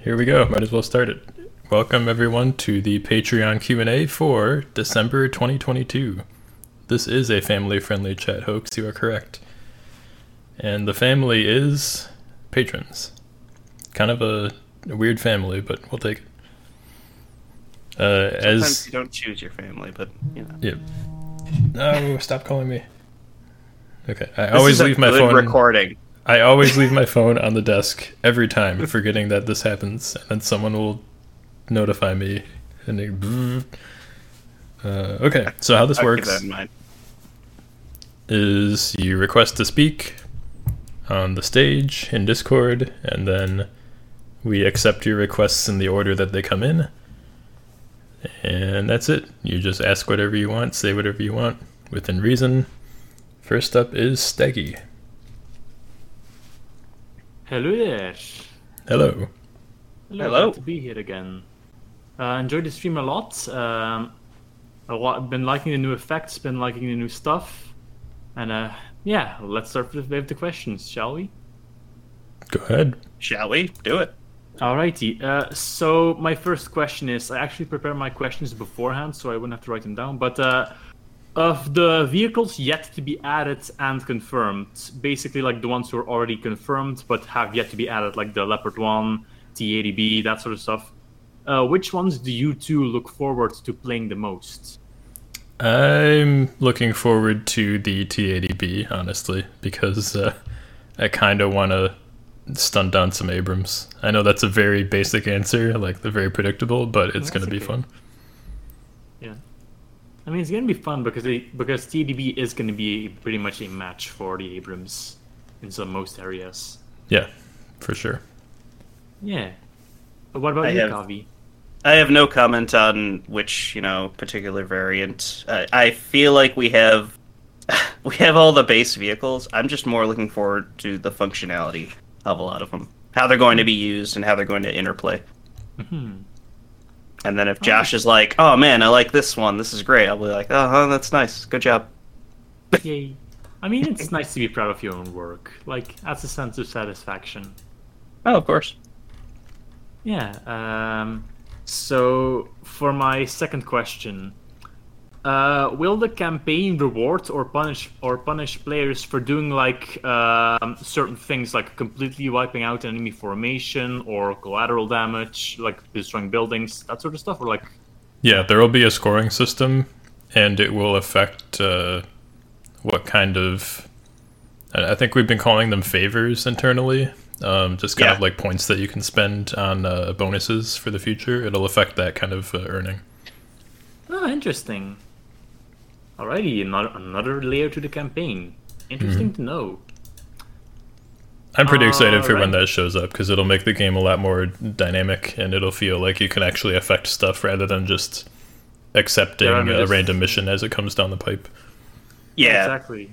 Here we go. Might as well start it. Welcome everyone to the Patreon Q&A for December 2022. This is a family-friendly chat hoax, you are correct. And the family is patrons. Kind of a weird family, but we'll take it. Sometimes you don't choose your family, but you know. Yep. No, stop calling me. Okay, I This always is a leave my good phone. recording. I always leave my phone on the desk every time, forgetting that this happens, and then someone will notify me. And okay, so how this I'll keep works that in mind. is you request to speak on the stage in Discord, and then we accept your requests in the order that they come in. And that's it. You just ask whatever you want, say whatever you want, within reason. First up is Steggy. Hello there. Hello. Hello. Glad to be here again. Enjoyed the stream a lot. Been liking the new effects, been liking the new stuff. And yeah, let's start with the questions, shall we? Go ahead. Shall we? Do it. Alrighty. So my first question is, I actually prepared my questions beforehand, so I wouldn't have to write them down. But of the vehicles yet to be added and confirmed, basically like the ones who are already confirmed but have yet to be added, like the Leopard 1, T80B, that sort of stuff, which ones do you two look forward to playing the most? I'm looking forward to the T80B, honestly, because I kind of want to stun down some Abrams. I know that's a very basic answer, like they're very predictable, but it's going to be fun. Yeah. I mean, it's going to be fun because TDB is going to be pretty much a match for the Abrams in most areas. Yeah, for sure. Yeah. But what about you, Kavi? I have no comment on which, particular variant. I feel like we have all the base vehicles. I'm just more looking forward to the functionality of a lot of them, how they're going to be used and how they're going to interplay. Mm-hmm. And then if Josh is like, "Oh man, I like this one. This is great," I'll be like, "Oh, that's nice. Good job." Yay. I mean, it's nice to be proud of your own work. Like, that's a sense of satisfaction. Oh, of course. Yeah. So, for my second question, will the campaign reward or punish players for doing like certain things, like completely wiping out enemy formation or collateral damage, like destroying buildings, that sort of stuff, or like? Yeah, there will be a scoring system, and it will affect what kind of. I think we've been calling them favors internally. Just kind of like points that you can spend on bonuses for the future. It'll affect that kind of earning. Oh, interesting. Alrighty, another layer to the campaign. Interesting to know. I'm pretty excited for when that shows up, because it'll make the game a lot more dynamic, and it'll feel like you can actually affect stuff rather than just accepting a random mission as it comes down the pipe. Yeah, exactly.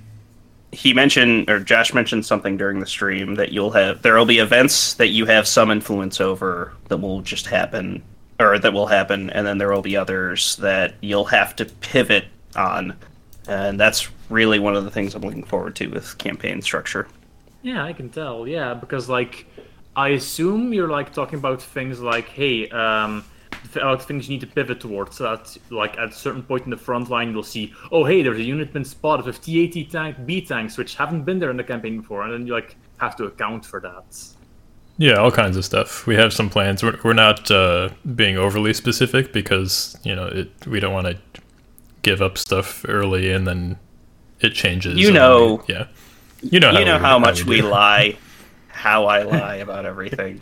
Josh mentioned something during the stream that there will be events that you have some influence over that will just happen, and then there will be others that you'll have to pivot on, and that's really one of the things I'm looking forward to with campaign structure. Yeah, I can tell. Yeah, because like I assume you're like talking about things like, hey, about things you need to pivot towards, so that like at a certain point in the front line you'll see, oh hey, there's a unit been spotted with T80 tank B tanks which haven't been there in the campaign before, and then you like have to account for that. Yeah, all kinds of stuff. We have some plans. We're not being overly specific because we don't want to give up stuff early and then it changes. Yeah. You know how much we lie, how I lie about everything.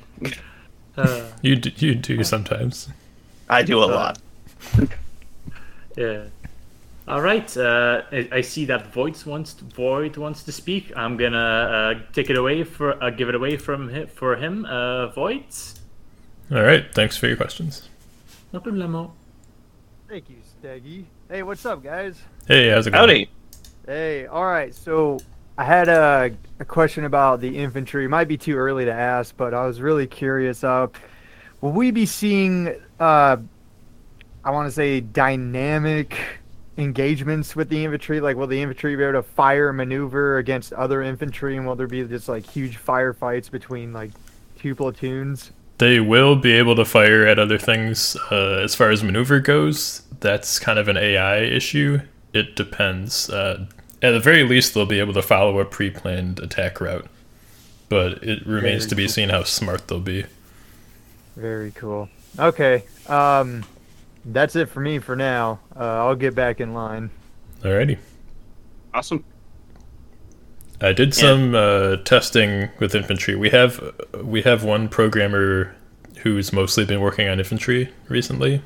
You do sometimes. I do a lot. Yeah. All right. I see that Void wants to speak. I'm gonna give it away for him. Void. All right. Thanks for your questions. No problemo. Thank you, Steggy. Hey, what's up, guys? Hey, how's it going? Howdy. Hey, all right. So I had a question about the infantry. It might be too early to ask, but I was really curious. Will we be seeing, I want to say, dynamic engagements with the infantry? Like, will the infantry be able to fire and maneuver against other infantry, and will there be just like huge firefights between like two platoons? They will be able to fire at other things. As far as maneuver goes, that's kind of an AI issue. It depends. At the very least, they'll be able to follow a pre-planned attack route. But it remains to be seen how smart they'll be. Very cool. Okay. That's it for me for now. I'll get back in line. Alrighty. Awesome. I did some testing with infantry. We have one programmer who's mostly been working on infantry recently.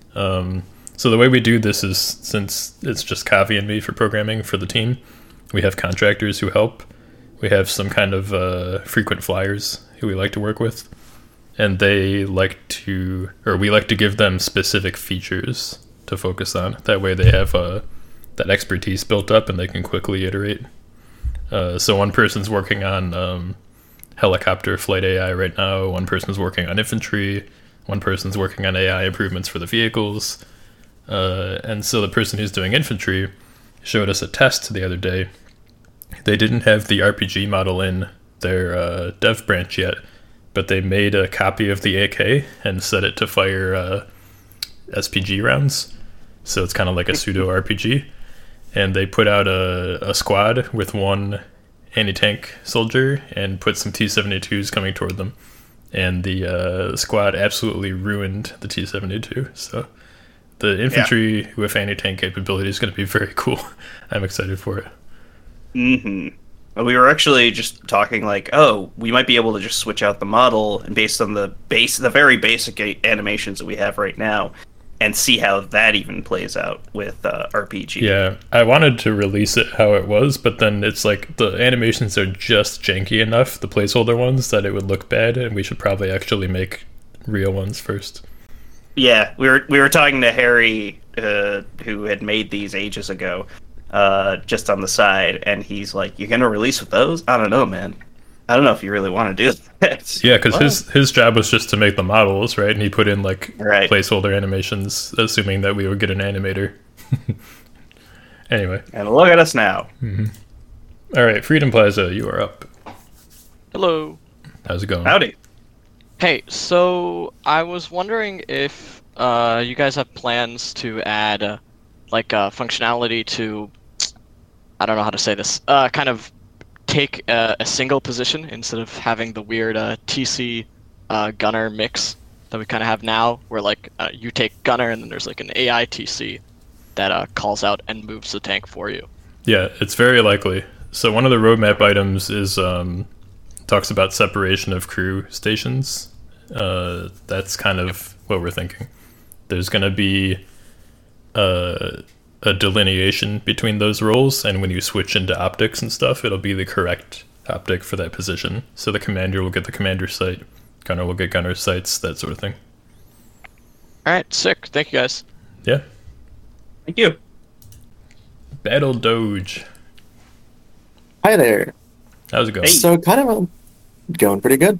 So the way we do this is, since it's just Kavi and me for programming for the team, we have contractors who help. We have some kind of frequent flyers who we like to work with, and we like to give them specific features to focus on. That way they have that expertise built up and they can quickly iterate. So one person's working on helicopter flight AI right now, one person's working on infantry, one person's working on AI improvements for the vehicles. And so the person who's doing infantry showed us a test the other day. They didn't have the RPG model in their dev branch yet, but they made a copy of the AK and set it to fire SPG rounds. So it's kind of like a pseudo RPG. And they put out a squad with one anti-tank soldier and put some T-72s coming toward them. And the squad absolutely ruined the T-72. So the infantry with anti-tank capability is going to be very cool. I'm excited for it. Mm-hmm. We were actually just talking like, oh, we might be able to just switch out the model and based on the very basic animations that we have right now, and see how that even plays out with RPG. Yeah, I wanted to release it how it was, but then it's like the animations are just janky enough, the placeholder ones, that it would look bad, and we should probably actually make real ones first. Yeah, we were talking to Harry, who had made these ages ago, just on the side, and he's like, "You're gonna release with those? I don't know, man. I don't know if you really want to do that." Yeah, because his job was just to make the models, right? And he put in like placeholder animations, assuming that we would get an animator. Anyway. And look at us now. Mm-hmm. All right, Freedom Plaza, you are up. Hello. How's it going? Howdy. Hey, so I was wondering if you guys have plans to add functionality to, I don't know how to say this, kind of take a single position instead of having the weird TC gunner mix that we kind of have now, where you take gunner and then there's like an AI TC that calls out and moves the tank for you. Yeah, it's very likely. So one of the roadmap items is talks about separation of crew stations. That's kind of what we're thinking. There's going to be a delineation between those roles, and when you switch into optics and stuff, it'll be the correct optic for that position. So the commander will get the commander sight, gunner will get gunner sights, that sort of thing. Alright, sick. Thank you guys. Yeah. Thank you. Battle Doge. Hi there. How's it going? Hey. So kind of going pretty good.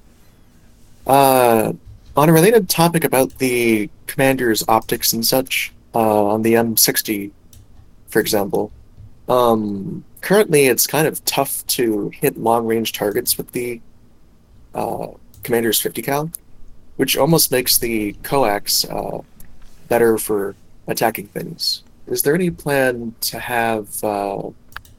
On a related topic about the commander's optics and such, on the M60, for example, currently it's kind of tough to hit long-range targets with the commander's 50 cal, which almost makes the coax better for attacking things. Is there any plan to have, on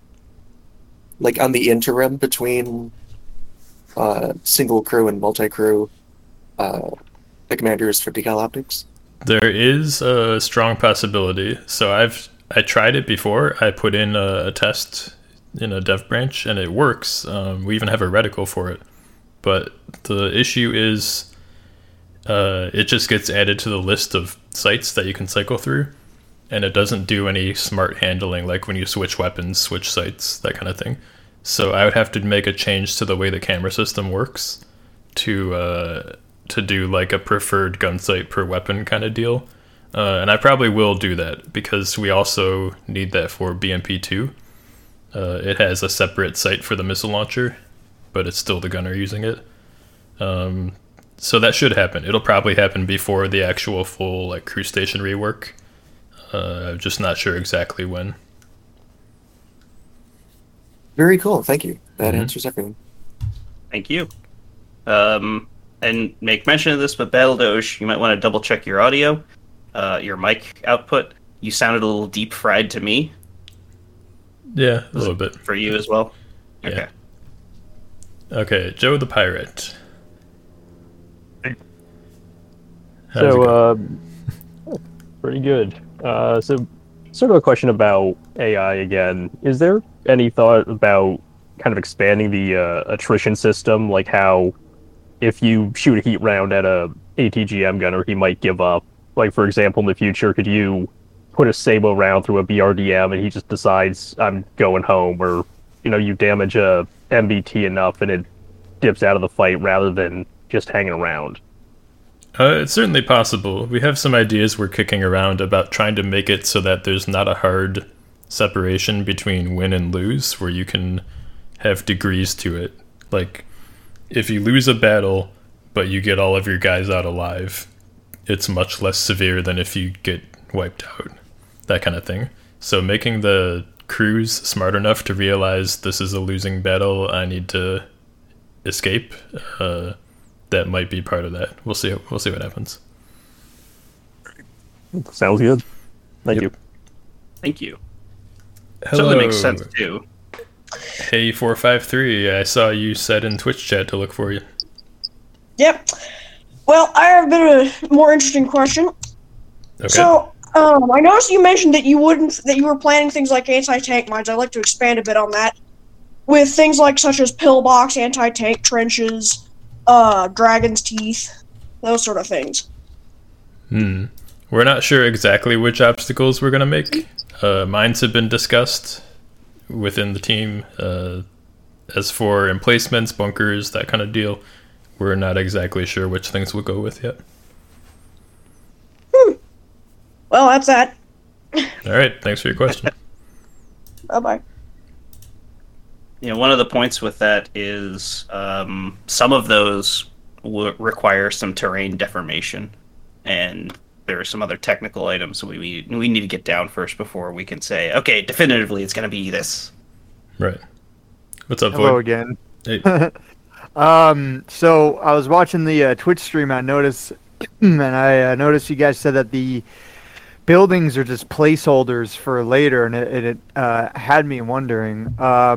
the interim between single crew and multi-crew, the commander's 50 cal optics? There is a strong possibility. So I tried it before. I put in a test in a dev branch, and it works. We even have a reticle for it. But the issue is it just gets added to the list of sites that you can cycle through, and it doesn't do any smart handling, like when you switch weapons, switch sites, that kind of thing. So I would have to make a change to the way the camera system works to do like a preferred gun sight per weapon kind of deal. And I probably will do that because we also need that for BMP2. It has a separate sight for the missile launcher, but it's still the gunner using it. So that should happen. It'll probably happen before the actual full crew station rework. I'm just not sure exactly when. Very cool, thank you. That answers everything. Thank you. and make mention of this, but Battle Doge, you might want to double check your audio, your mic output. You sounded a little deep fried to me. Yeah, a little bit. For you as well? Yeah. Okay. Okay, Joe the Pirate. How's it going? So, pretty good. So, sort of a question about AI again. Is there any thought about kind of expanding the attrition system, like how if you shoot a heat round at a ATGM gunner, he might give up? Like, for example, in the future, could you put a Sabo round through a BRDM and he just decides, I'm going home, or, you damage a MBT enough and it dips out of the fight rather than just hanging around? It's certainly possible. We have some ideas we're kicking around about trying to make it so that there's not a hard separation between win and lose, where you can have degrees to it. Like, if you lose a battle, but you get all of your guys out alive, it's much less severe than if you get wiped out. That kind of thing. So making the crews smart enough to realize this is a losing battle, I need to escape, that might be part of that. We'll see what happens. Sounds good. Thank you. Thank you. Hello. Certainly makes sense, too. Hey 453, I saw you said in Twitch chat to look for you. Yep. Well, I have a bit of a more interesting question. Okay. So, I noticed you mentioned that you were planning things like anti-tank mines. I'd like to expand a bit on that. With things like such as pillbox, anti-tank trenches, dragon's teeth, those sort of things. We're not sure exactly which obstacles we're going to make. Mines have been discussed within the team. As for emplacements, bunkers, that kind of deal, we're not exactly sure which things we'll go with yet. Well, that's that. All right, thanks for your question. Bye-bye. One of the points with that is some of those require some terrain deformation, and there are some other technical items we need to get down first before we can say, okay, definitively it's going to be this. Right. What's up, Hello Void? again. Hey. So I was watching the Twitch stream. I noticed, and I noticed you guys said that the buildings are just placeholders for later, and it had me wondering,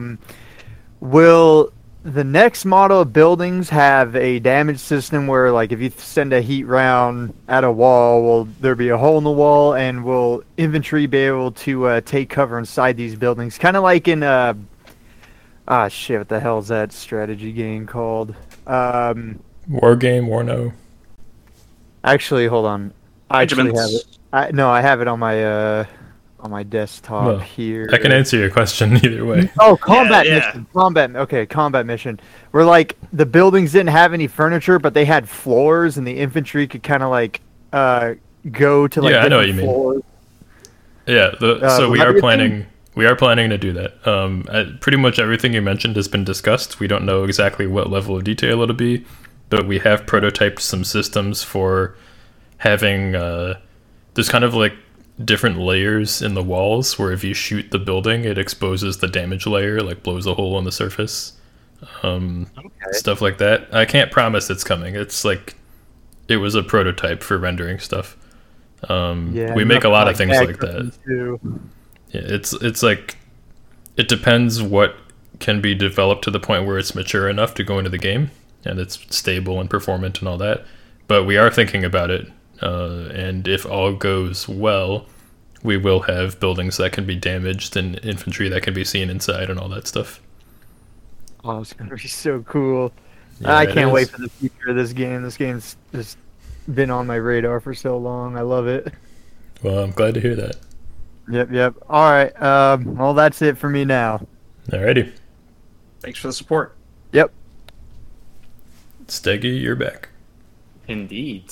will the next model of buildings have a damage system where, like, if you send a heat round at a wall, will there be a hole in the wall, and will infantry be able to take cover inside these buildings? Kind of like in shit, what the hell is that strategy game called? War Game, Warno. Actually, hold on. I actually have Regiments. it. I have it on my desktop Well, here. I can answer your question either way. Oh, combat Yeah, yeah. mission. Combat mission. Where, like, the buildings didn't have any furniture, but they had floors, and the infantry could kind of like go to like Yeah, I know what different you mean. floors. Yeah, so will we that are be a planning. We are planning to do that. Pretty much everything you mentioned has been discussed. We don't know exactly what level of detail it'll be, but we have prototyped some systems for having. There's kind of like different layers in the walls where if you shoot the building, it exposes the damage layer, like blows a hole in the surface. Stuff like that. I can't promise it's coming. It's like it was a prototype for rendering stuff. We make a lot of things like that. Too. Yeah, it's like it depends what can be developed to the point where it's mature enough to go into the game and it's stable and performant and all that. But we are thinking about it, and if all goes well, we will have buildings that can be damaged and infantry that can be seen inside and all that stuff. Oh, it's gonna be so cool. Yeah, I it can't wait is. for the future of this game. This game's just been on my radar for so long. I love it. Well, I'm glad to hear that. Yep. All right. Well, that's it for me now. Alrighty, Thanks for the support. Yep. Steggy, you're back. Indeed.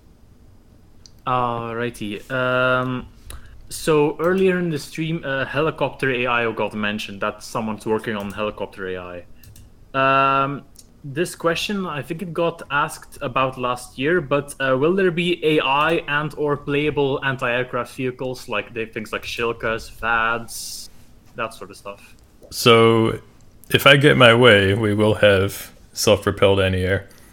Alrighty. So earlier in the stream, helicopter AI got mentioned. That someone's working on helicopter AI. This question, I think it got asked about last year, but will there be AI and/or playable anti-aircraft vehicles like things like Shilkas, VADs, that sort of stuff? So, if I get my way, we will have self-propelled anti-air.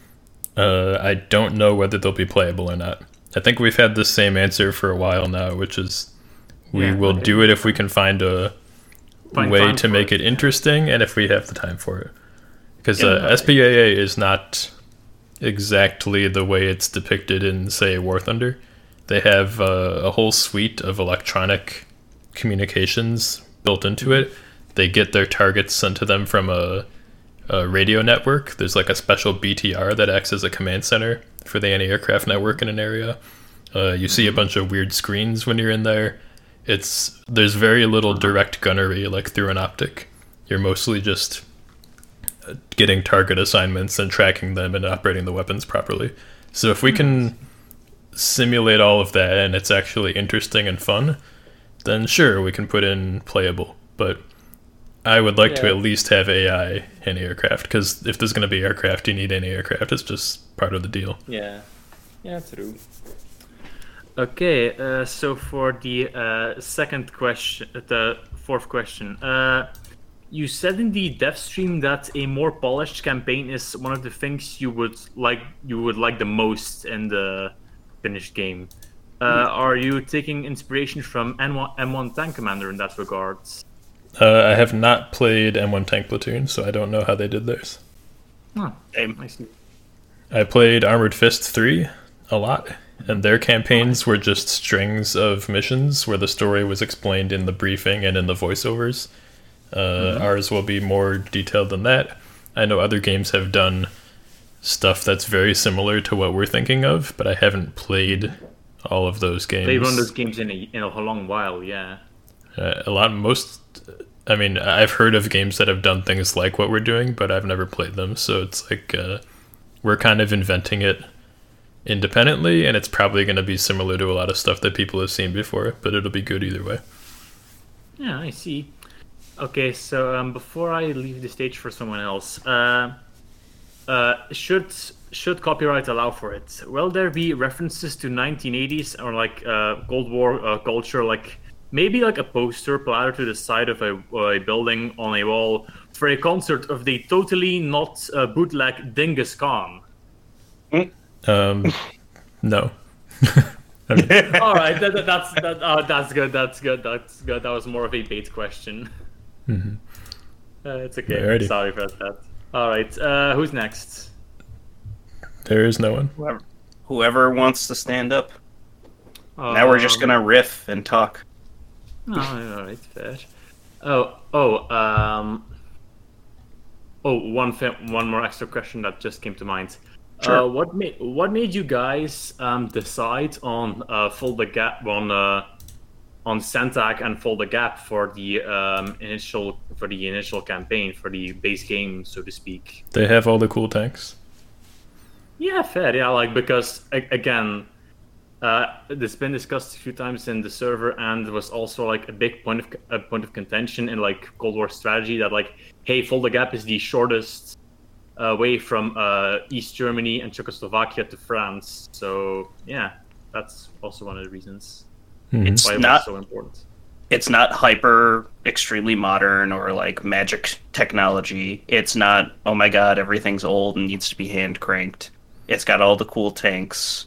I don't know whether they'll be playable or not. I think we've had the same answer for a while now, which is we will do it if we can find a way to make it interesting and if we have the time for it. Because SPAA is not exactly the way it's depicted in, say, War Thunder. They have a whole suite of electronic communications built into it. They get their targets sent to them from a radio network. There's like a special BTR that acts as a command center for the anti-aircraft network in an area. You see a bunch of weird screens when you're in there. There's very little direct gunnery like through an optic. You're mostly just getting target assignments and tracking them and operating the weapons properly. So if we can simulate all of that and it's actually interesting and fun, then sure, we can put in playable. But I would like to at least have AI in aircraft, because if there's going to be aircraft, you need any aircraft. It's just part of the deal. Yeah, true. Okay, so for the second question, the fourth question, you said in the dev stream that a more polished campaign is one of the things you would like the most in the finished game. Are you taking inspiration from M1 Tank Commander in that regard? I have not played M1 Tank Platoon, so I don't know how they did theirs. I see. I played Armored Fist 3 a lot, and their campaigns were just strings of missions where the story was explained in the briefing and in the voiceovers. Ours will be more detailed than that. I know other games have done stuff that's very similar to what we're thinking of, but I haven't played all of those games. They run those games in a long while, yeah. I've heard of games that have done things like what we're doing, but I've never played them, so it's like we're kind of inventing it independently, and it's probably going to be similar to a lot of stuff that people have seen before, but it'll be good either way. Yeah, I see. Okay, so before I leave the stage for someone else, should copyright allow for it? Will there be references to 1980s or like Cold War culture, like maybe like a poster planted to the side of a building on a wall for a concert of the totally not bootleg Dingus Khan? No. All right, that's good. That was more of a bait question. Mm-hmm. It's okay. Alrighty. Sorry for that. All right, who's next? There is no one. Whoever wants to stand up. Now we're just gonna riff and talk. All right, fair. One more extra question that just came to mind. Sure. What made you guys decide on Fold the Gap on Santac and Fold the Gap for the initial campaign, for the base game, so to speak? They have all the cool tanks. Yeah, fair. Yeah, like because again, it's been discussed a few times in the server, and it was also like a big point of contention in like Cold War strategy that like, hey, Fold the Gap is the shortest way from East Germany and Czechoslovakia to France. So yeah, that's also one of the reasons It's why it not was so important. It's not hyper extremely modern or like magic technology. It's not, oh my god, everything's old and needs to be hand cranked. It's got all the cool tanks.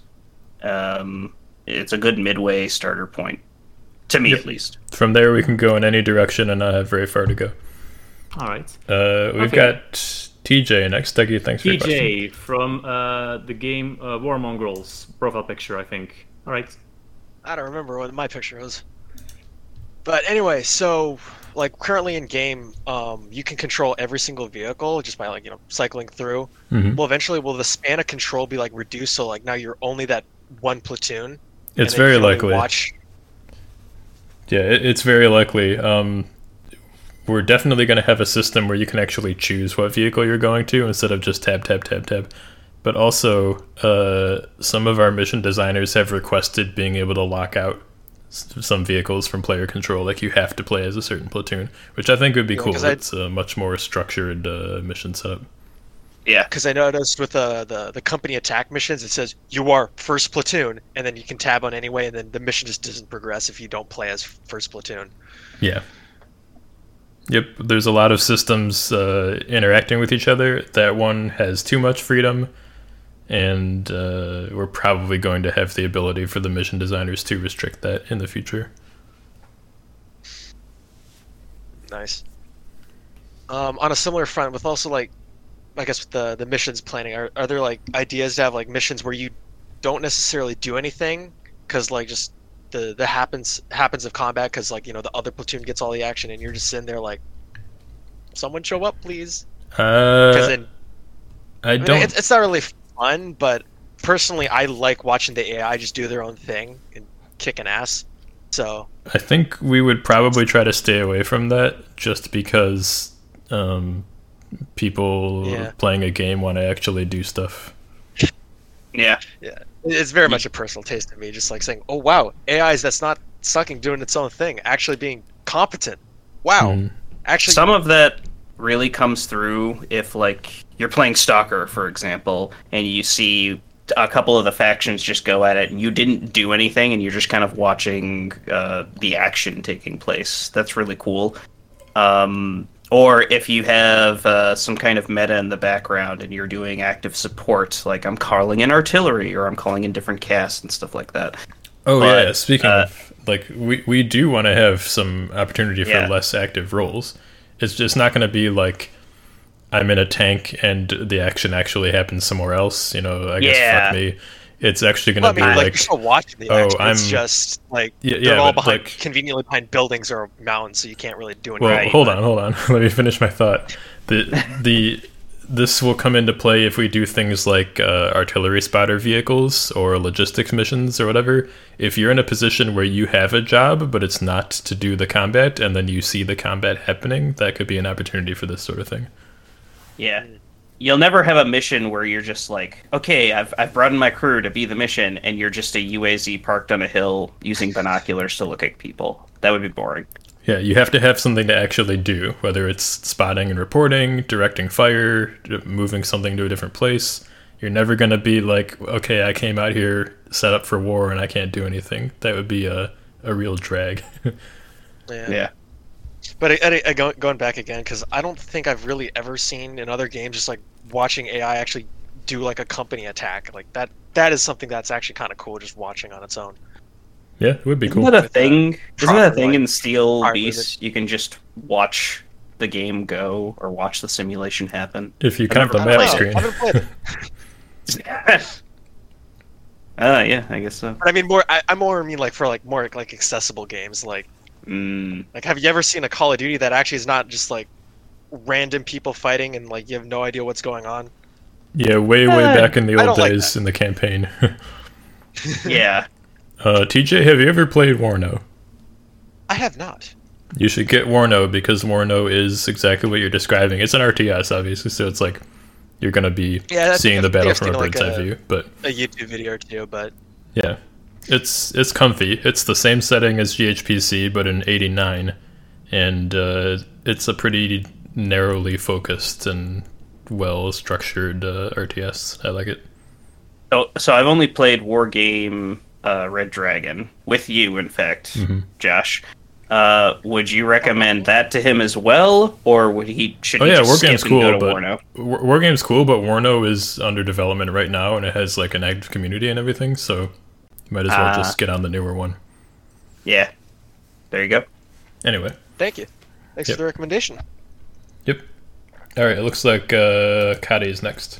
It's a good midway starter point, to me at least. From there, we can go in any direction and not have very far to go. All right. We've got TJ next. Dougie, thanks for your question. TJ from the game War Mongrels profile picture, I think. All right. I don't remember what my picture was. But anyway, so like currently in game, you can control every single vehicle just by like cycling through. Mm-hmm. Well, eventually, will the span of control be like reduced? So like now you're only that one platoon. It's very likely. Yeah, it's very likely. We're definitely going to have a system where you can actually choose what vehicle you're going to instead of just tab. But also, some of our mission designers have requested being able to lock out some vehicles from player control. Like you have to play as a certain platoon, which I think would be cool. It's a much more structured mission setup. Yeah, because I noticed with the company attack missions, it says you are first platoon, and then you can tab on anyway, and then the mission just doesn't progress if you don't play as first platoon. Yeah. Yep, there's a lot of systems interacting with each other. That one has too much freedom. and we're probably going to have the ability for the mission designers to restrict that in the future. Nice. On a similar front, with also like, I guess with the missions planning, are there like ideas to have like missions where you don't necessarily do anything because like just the happens of combat, because like, you know, the other platoon gets all the action and you're just sitting there like, someone show up please? Because then I mean, it's not really fun, but personally I like watching the AI just do their own thing and kicking ass. So I think we would probably try to stay away from that, just because people playing a game want to actually do stuff. Yeah. It's very much a personal taste to me, just like saying, oh wow, AIs that's not sucking, doing its own thing, actually being competent. Wow. Actually, some of that really comes through if like you're playing Stalker, for example, and you see a couple of the factions just go at it and you didn't do anything and you're just kind of watching the action taking place. That's really cool. Or if you have some kind of meta in the background and you're doing active support, like I'm calling in artillery or I'm calling in different casts and stuff like that. Oh, but, yeah, speaking of, like, we do want to have some opportunity for less active roles. It's just not going to be like I'm in a tank and the action actually happens somewhere else, you know, I guess fuck me. It's actually going to be like you're still watching the action. It's just like they're all behind, like, conveniently behind buildings or mountains, so you can't really do anything. Well, hold on. Let me finish my thought. This will come into play if we do things like artillery spotter vehicles or logistics missions or whatever. If you're in a position where you have a job, but it's not to do the combat, and then you see the combat happening, that could be an opportunity for this sort of thing. Yeah. You'll never have a mission where you're just like, okay, I've brought in my crew to be the mission, and you're just a UAZ parked on a hill using binoculars to look at people. That would be boring. Yeah, you have to have something to actually do, whether it's spotting and reporting, directing fire, moving something to a different place. You're never going to be like, okay, I came out here set up for war and I can't do anything. That would be a real drag. Yeah. But going back again, because I don't think I've really ever seen in other games just like watching AI actually do like a company attack. Like that is something that's actually kind of cool, just watching on its own. Yeah, it would be cool. Isn't that a thing? Isn't that a thing in Steel Beast? You can just watch the game go or watch the simulation happen. If you count the map screen. I haven't played it. Yeah, I guess so. But I mean, I mean like for like more like accessible games, like like have you ever seen a Call of Duty that actually is not just like random people fighting and like you have no idea what's going on? Yeah, way back in the old days in the campaign. Yeah. TJ, have you ever played Warno? I have not. You should get Warno, because Warno is exactly what you're describing. It's an RTS, obviously, so it's like you're going to be seeing the battle from a bird's eye view. But a YouTube video or two, but yeah, it's comfy. It's the same setting as GHPC, but in '89, and it's a pretty narrowly focused and well-structured RTS. I like it. So I've only played Wargame Red Dragon with you, in fact, Josh. Would you recommend that to him as well, or should he just Wargame's skip cool, and go to but Warno? Wargame's cool, but Warno is under development right now, and it has like an active community and everything, so you might as well just get on the newer one. Yeah, there you go. Anyway, thank you. Thanks for the recommendation. Yep. All right, it looks like Kade is next.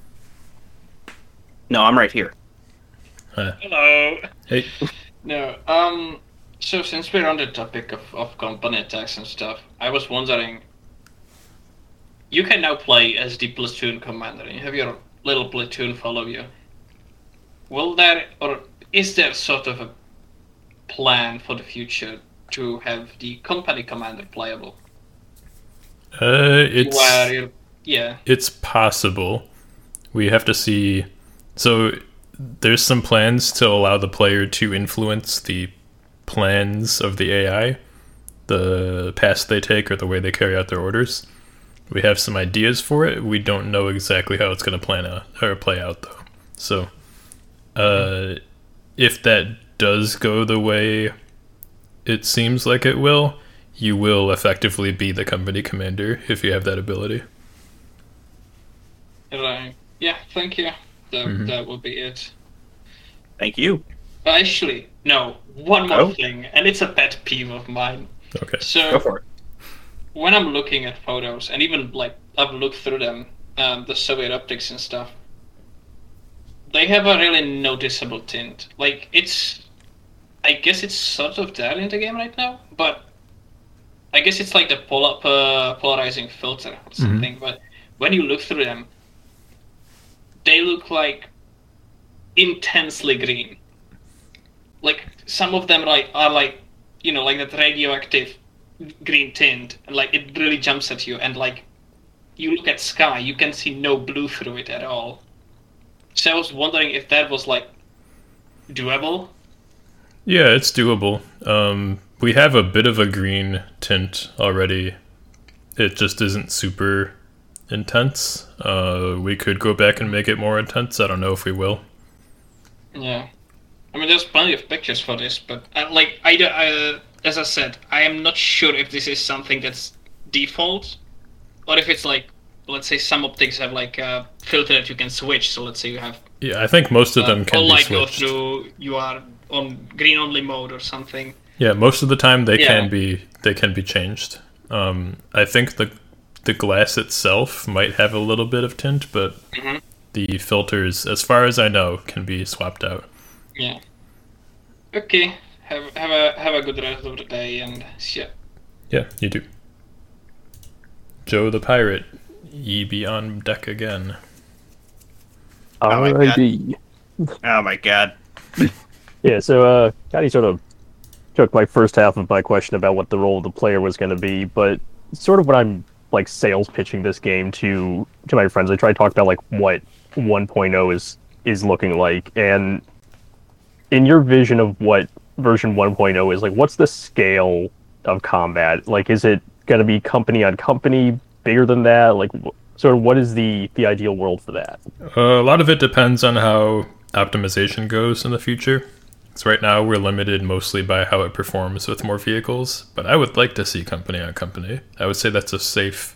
No, I'm right here. Hello. Hey. No. So since we're on the topic of company attacks and stuff, I was wondering. You can now play as the platoon commander, and you have your little platoon follow you. Is there sort of a plan for the future to have the company commander playable? It's possible. We have to see. So there's some plans to allow the player to influence the plans of the AI, the paths they take or the way they carry out their orders. We have some ideas for it. We don't know exactly how it's going to play out though. So if that does go the way it seems like it will, you will effectively be the company commander if you have that ability. Right. Yeah, thank you. That would be it. Thank you. Actually, no. One more Oh. thing, and it's a pet peeve of mine. Okay. So Go for it. when I'm looking at photos, and even like I've looked through them, the Soviet optics and stuff, they have a really noticeable tint. Like I guess it's sort of there in the game right now, but I guess it's like the polarizing filter or something. But when you look through them, they look like intensely green. Like some of them are like like that radioactive green tint, and like it really jumps at you. And like you look at sky, you can see no blue through it at all. So I was wondering if that was like doable. Yeah, it's doable. We have a bit of a green tint already. It just isn't super intense. We could go back and make it more intense. I don't know if we will. Yeah, I mean, there's plenty of pictures for this, but as I said, I am not sure if this is something that's default, or if it's like, let's say some optics have like a filter that you can switch. So let's say you have Yeah, I think most of them can all be light go switched. through. You are on green only mode or something. Yeah, most of the time they Yeah. can be changed. I think the glass itself might have a little bit of tint, but Mhm. the filters, as far as I know, can be swapped out. Yeah. Okay. Have a good rest of the day and shit. Yeah, you do. Joe the pirate, ye be on deck again. Oh my God. Alrighty. Oh my god. Yeah, so Gotti sort of took my first half of my question about what the role of the player was going to be, but sort of when I'm like sales pitching this game to my friends, I try to talk about like what 1.0 is looking like, and in your vision of what version 1.0 is, like what's the scale of combat? Like, is it going to be company on company, bigger than that? Like, sort of what is the ideal world for that? A lot of it depends on how optimization goes in the future. So right now we're limited mostly by how it performs with more vehicles, but I would like to see company on company. I would say that's a safe,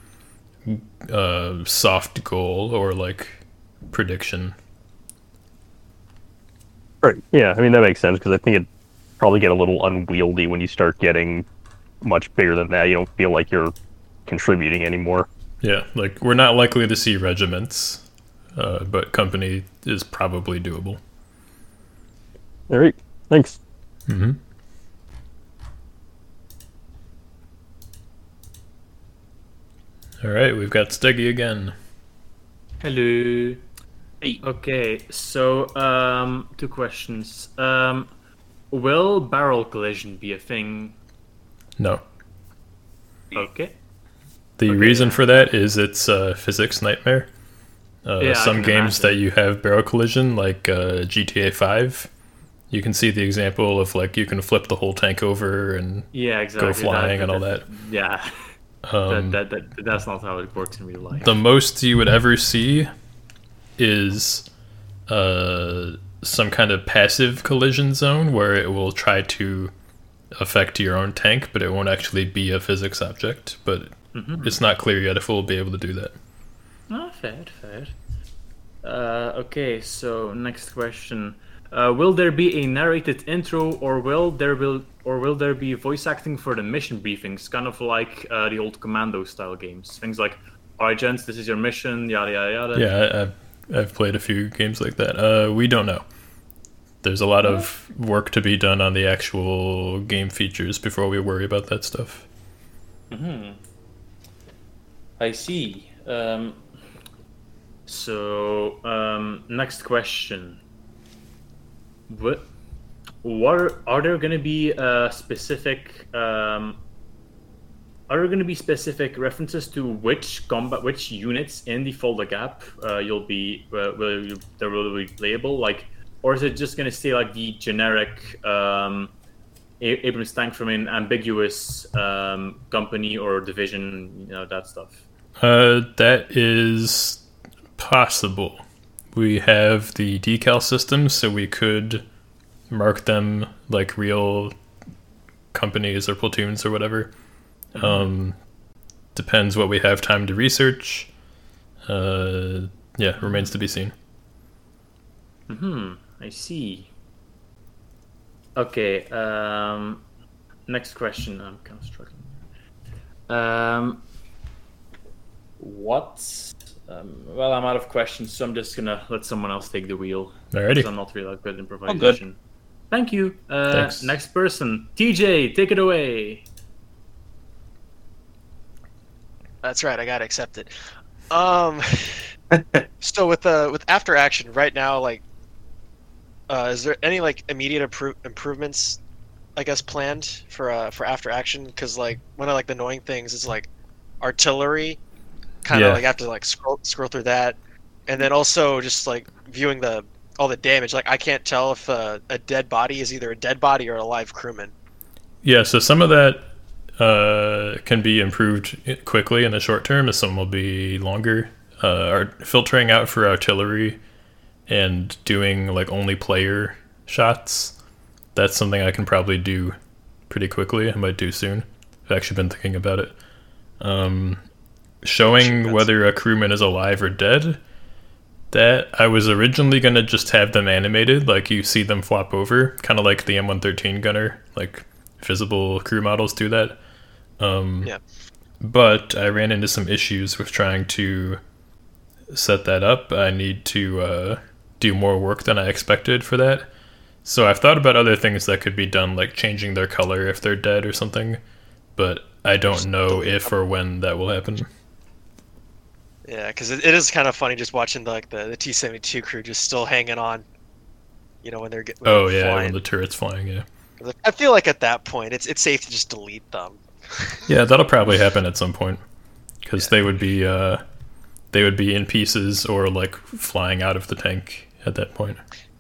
soft goal or like prediction. Right. Yeah, I mean that makes sense because I think it probably get a little unwieldy when you start getting much bigger than that. You don't feel like you're contributing anymore. Yeah, like we're not likely to see regiments, but company is probably doable. All right. Thanks. Mm-hmm. All right, we've got Steggy again. Hello. Hey. Okay, so 2 questions. Will barrel collision be a thing? No. Okay. The Okay, reason yeah. for that is it's a physics nightmare. Yeah, I Some can games imagine. that you have barrel collision, like GTA 5, you can see the example of like you can flip the whole tank over and Yeah, exactly. go flying and all that. Yeah, Um, that's not how it works in real life. The most you would ever see is some kind of passive collision zone where it will try to affect your own tank, but it won't actually be a physics object. But it's not clear yet if we'll be able to do that. Oh, fair. Okay, so next question. Will there be a narrated intro, or will there be voice acting for the mission briefings, kind of like the old Commando style games? Things like, "Alright, gents, this is your mission," yada yada yada. Yeah, I've played a few games like that. We don't know. There's a lot of work to be done on the actual game features before we worry about that stuff. I see. Next question. What are there going to be specific? Are there going to be specific references to which units in the Folder Gap there will be playable? Like, or is it just going to stay like the generic Abrams tank from an ambiguous company or division, that stuff? That is possible. We have the decal system, so we could mark them like real companies or platoons or whatever. Depends what we have time to research. Remains to be seen. I see. Okay, next question. I'm kind of struggling. Well, I'm out of questions, so I'm just gonna let someone else take the wheel. Alrighty. Because I'm not really good at improvisation. Thank you. Thanks. Next person. TJ, take it away. That's right. I gotta accept it. So with After Action right now, like, is there any like immediate improvements, I guess, planned for After Action? Because like one of like the annoying things is like artillery, kind of like I have to like scroll through that, and then also just like viewing all the damage. Like I can't tell if a dead body is either a dead body or a live crewman. Yeah, so some of that can be improved quickly in the short term, and some will be longer. Filtering out for artillery and doing like only player shots, that's something I can probably do pretty quickly. I might do soon. I've actually been thinking about it. Showing whether a crewman is alive or dead, that I was originally going to just have them animated, like you see them flop over, kind of like the M113 gunner, like visible crew models do that. But I ran into some issues with trying to set that up. I need to do more work than I expected for that. So I've thought about other things that could be done, like changing their color if they're dead or something, but I don't know if or when that will happen. Yeah, because it is kind of funny just watching the T-72 crew just still hanging on, you know, when they're getting flying. When the turret's flying, yeah. I feel like at that point it's safe to just delete them. Yeah, that'll probably happen at some point, because they would be in pieces or like flying out of the tank at that point.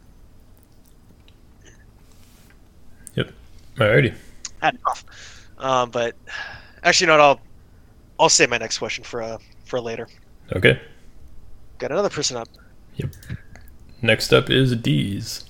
Yep. Alrighty. Had enough. But actually, no, I'll save my next question for later. Okay. Got another person up. Yep. Next up is Deez.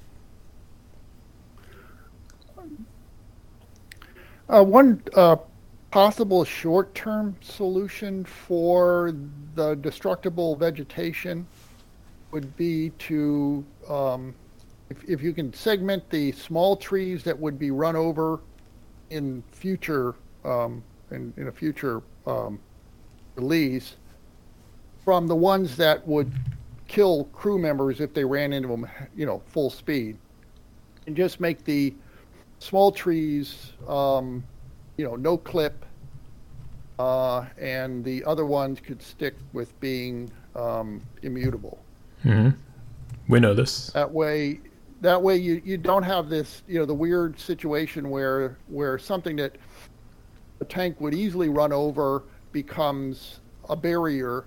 One possible short-term solution for the destructible vegetation would be to, if you can segment the small trees that would be run over in future, in a future release, from the ones that would kill crew members if they ran into them, you know, full speed, and just make the small trees, you know, no clip, and the other ones could stick with being immutable. Mm-hmm. We know this. That way you don't have this, you know, the weird situation where something that a tank would easily run over becomes a barrier,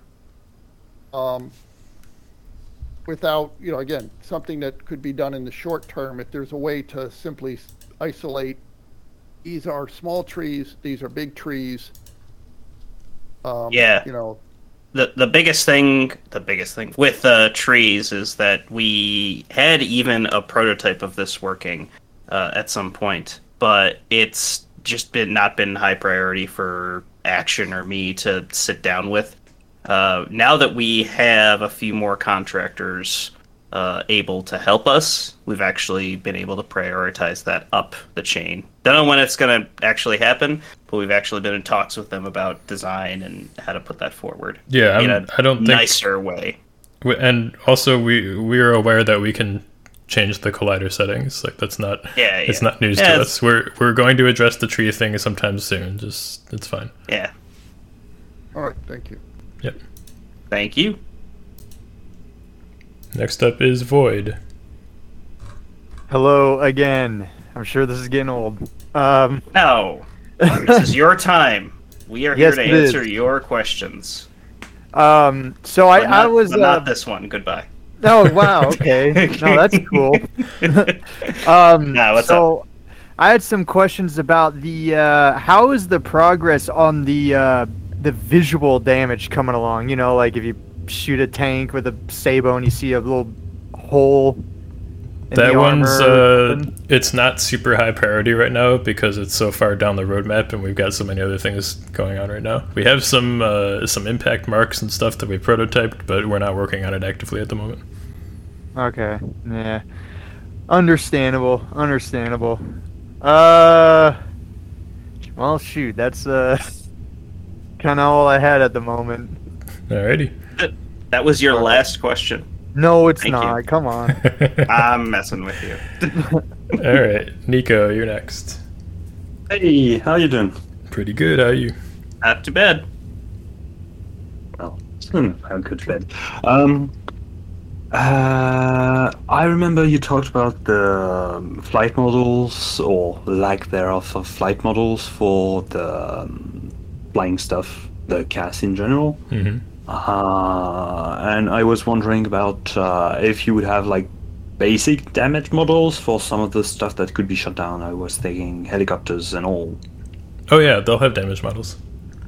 without, you know, again, something that could be done in the short term. If there's a way to simply isolate, these are small trees, these are big trees. You know, the biggest thing with trees is that we had even a prototype of this working at some point, but it's just not been high priority for Action or me to sit down with. Now that we have a few more contractors able to help us, we've actually been able to prioritize that up the chain. Don't know when it's going to actually happen, but we've actually been in talks with them about design and how to put that forward. Yeah, I don't think nicer way. And also, we are aware that we can change the collider settings. Like that's not it's not news to us. We're going to address the tree thing sometime soon. Just it's fine. Yeah. All right. Thank you. Yep. Thank you. Next up is Void. Hello again. I'm sure this is getting old. No. This is your time. We are here Yes, to it answer is. your questions. So I was but not this one. Goodbye. Oh wow, okay. No, that's cool. What's so up? I had some questions about the how is the progress on the visual damage coming along? You know, like if you shoot a tank with a Sabo and you see a little hole in That the one's armor. it's not super high priority right now because it's so far down the roadmap and we've got so many other things going on right now. We have some impact marks and stuff that we prototyped, but we're not working on it actively at the moment. Okay. Yeah. Understandable. Understandable. Well, shoot. That's kind of all I had at the moment. Alrighty. That was your last question. No, it's Thank not. you. Come on. I'm messing with you. Alright, Nico, you're next. Hey, how you doing? Pretty good, how are you? Not too bad. Well, I'll go to bed. I remember you talked about the flight models, or lack thereof of flight models for the flying stuff, the CAS in general. Mm-hmm. And I was wondering about if you would have like basic damage models for some of the stuff that could be shut down. I was thinking helicopters and all. Oh yeah, they'll have damage models.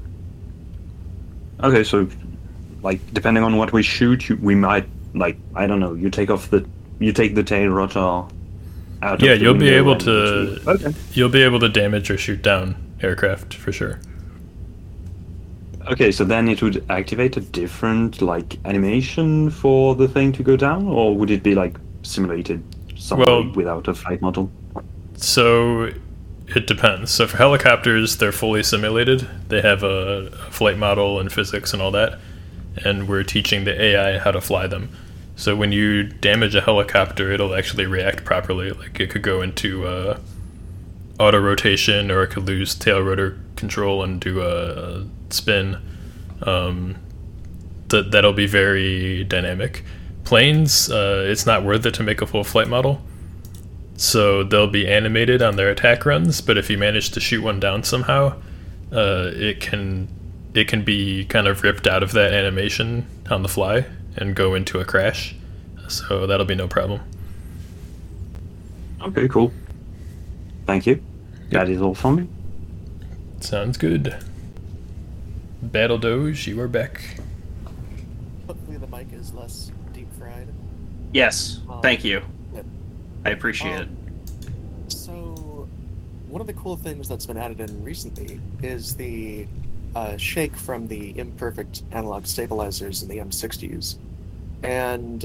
Okay, so like depending on what we shoot, we might like I don't know. You take the tail rotor out. Yeah, of the you'll be window able and to. Okay. You'll be able to damage or shoot down aircraft for sure. Okay, so then it would activate a different like animation for the thing to go down, or would it be like simulated some Well- way without a flight model? So it depends. So for helicopters, they're fully simulated. They have a flight model and physics and all that, and we're teaching the AI how to fly them. So when you damage a helicopter, it'll actually react properly. Like it could go into auto rotation, or it could lose tail rotor control and do a spin. That'll be very dynamic. Planes, it's not worth it to make a full flight model. So they'll be animated on their attack runs, but if you manage to shoot one down somehow, it can be kind of ripped out of that animation on the fly and go into a crash. So that'll be no problem. Okay, cool. Thank you. That is all from me. Sounds good. Battle Doge, you are back. Hopefully the mic is less deep fried. Yes, thank you. Yep. I appreciate it. So, one of the cool things that's been added in recently is the shake from the imperfect analog stabilizers in the M60s. And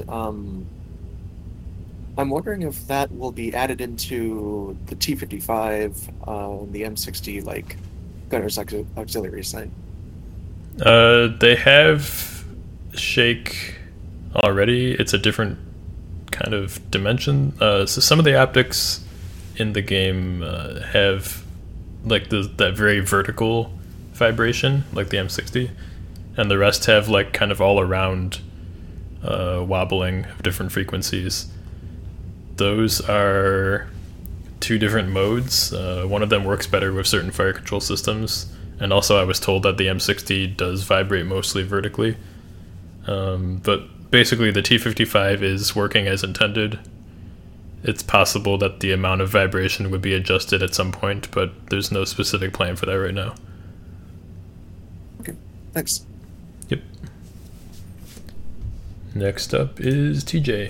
I'm wondering if that will be added into the T-55, the M60, like, Gunner's Auxiliary sight. They have shake already. It's a different kind of dimension. So some of the optics in the game have like that very vertical vibration, like the M60, and the rest have like kind of all around wobbling of different frequencies. Those are two different modes. One of them works better with certain fire control systems, and also I was told that the M60 does vibrate mostly vertically. But basically the T-55 is working as intended. It's possible that the amount of vibration would be adjusted at some point, but there's no specific plan for that right now. Okay, thanks. Yep. Next up is TJ.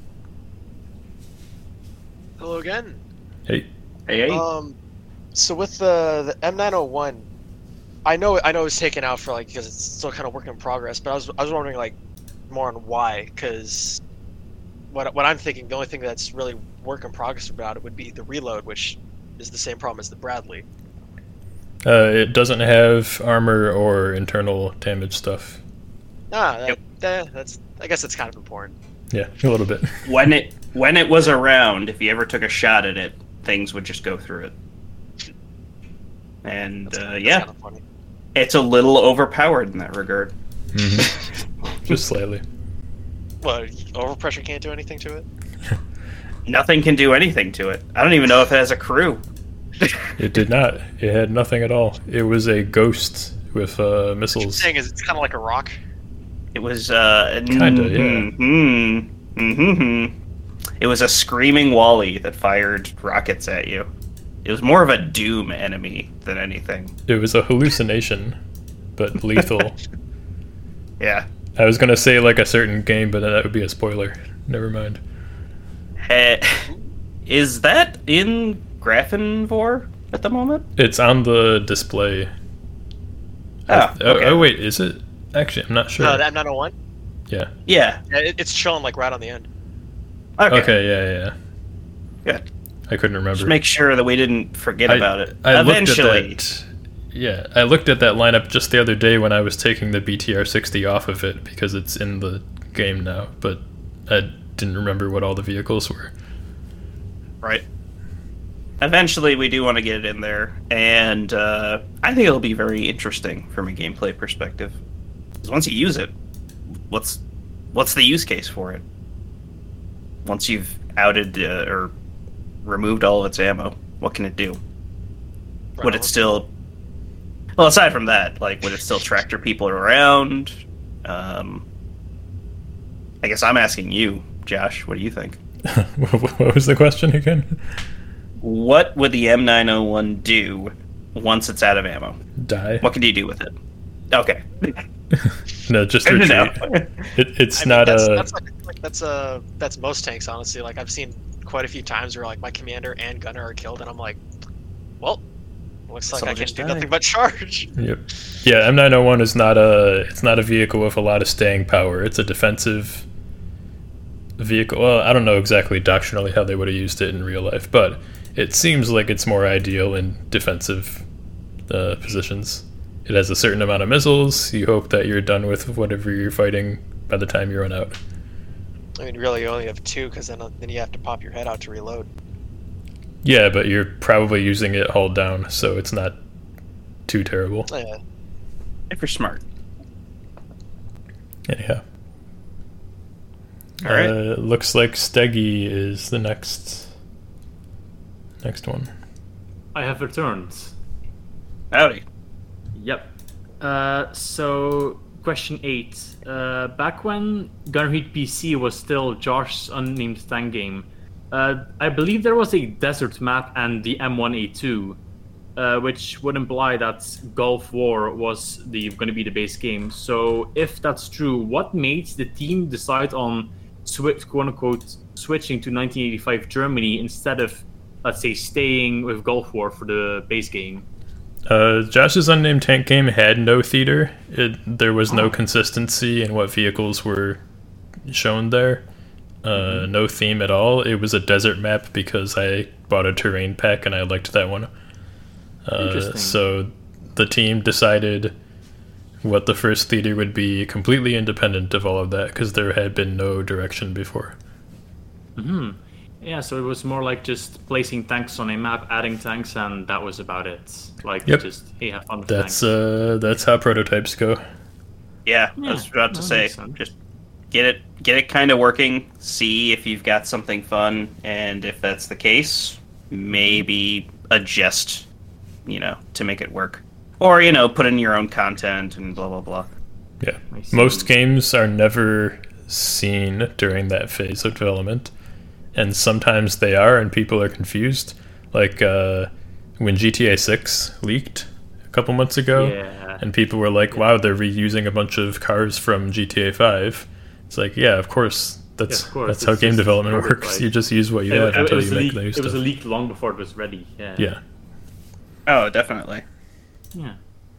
Hello again. Hey. Hey. So with the M901, I know it was taken out for like because it's still kind of work in progress, but I was wondering like more on why, because what I'm thinking, the only thing that's really work in progress about it would be the reload, which is the same problem as the Bradley. It doesn't have armor or internal damage stuff. That's I guess that's kind of important. Yeah, a little bit. When it was around, if you ever took a shot at it, things would just go through it. And that's kind of funny. It's a little overpowered in that regard. Mm-hmm. Just slightly. Well, overpressure can't do anything to it? Nothing can do anything to it. I don't even know if it has a crew. It did not. It had nothing at all. It was a ghost with missiles. What you're saying is it's kind of like a rock? It was kinda, yeah. It was a screaming Wally that fired rockets at you. It was more of a Doom enemy than anything. It was a hallucination, but lethal. Yeah. I was gonna say like a certain game, but that would be a spoiler. Never mind. Is that in Grafenvor at the moment? It's on the display. Okay. Oh wait, is it? Actually, I'm not sure. The M901? Yeah. Yeah. It's showing like right on the end. Okay. Yeah. Good. I couldn't remember. Just make sure that we didn't forget about it. I Eventually. looked at that. I looked at that lineup just the other day when I was taking the BTR-60 off of it because it's in the game now, but I didn't remember what all the vehicles were. Right. Eventually, we do want to get it in there, and I think it'll be very interesting from a gameplay perspective. 'Cause once you use it, what's the use case for it? Once you've outed or removed all of its ammo, what can it do? Would it still... Well, aside from that, like, would it still tractor people around? I guess I'm asking you, Josh, what do you think? What was the question again? What would the M901 do once it's out of ammo? Die. What can you do with it? Okay. No, just Good to retreat. know. It's I mean, not that's most tanks, honestly. Like, I've seen quite a few times where like my commander and gunner are killed, and I'm like, well, looks like I can do nothing but charge. Yep. Yeah, M901 is not a vehicle with a lot of staying power. It's a defensive vehicle. Well, I don't know exactly doctrinally how they would have used it in real life, but it seems like it's more ideal in defensive positions. It has a certain amount of missiles. You hope that you're done with whatever you're fighting by the time you run out. I mean, really, you only have 2, because then you have to pop your head out to reload. Yeah, but you're probably using it hull down, so it's not too terrible. Yeah. If you're smart. Anyhow. All right. Looks like Steggy is the next one. I have returned. Howdy. Yep. So, question 8. Back when Gunnerheat PC was still Josh's unnamed tank game, I believe there was a desert map and the M1A2, which would imply that Gulf War was going to be the base game. So, if that's true, what made the team decide on quote-unquote switching to 1985 Germany instead of, let's say, staying with Gulf War for the base game? Josh's unnamed tank game had no theater. There was no consistency in what vehicles were shown there. No theme at all. It was a desert map because I bought a terrain pack and I liked that one. So the team decided what the first theater would be completely independent of all of that because there had been no direction before. Mm-hmm. Yeah, so it was more like just placing tanks on a map, adding tanks, and that was about it. Like, just, hey, have fun with tanks. That's how prototypes go. Yeah, I was about to say, just get it kind of working, see if you've got something fun, and if that's the case, maybe adjust, to make it work. Or, put in your own content and blah, blah, blah. Yeah, most games are never seen during that phase of development. And sometimes they are, and people are confused. Like when GTA 6 leaked a couple months ago, and people were like, wow, they're reusing a bunch of cars from GTA 5. It's like, yeah, of course. That's how game development works. You just use what you have until you make new stuff. It was leaked long before it was ready. Yeah. Oh, definitely. Yeah.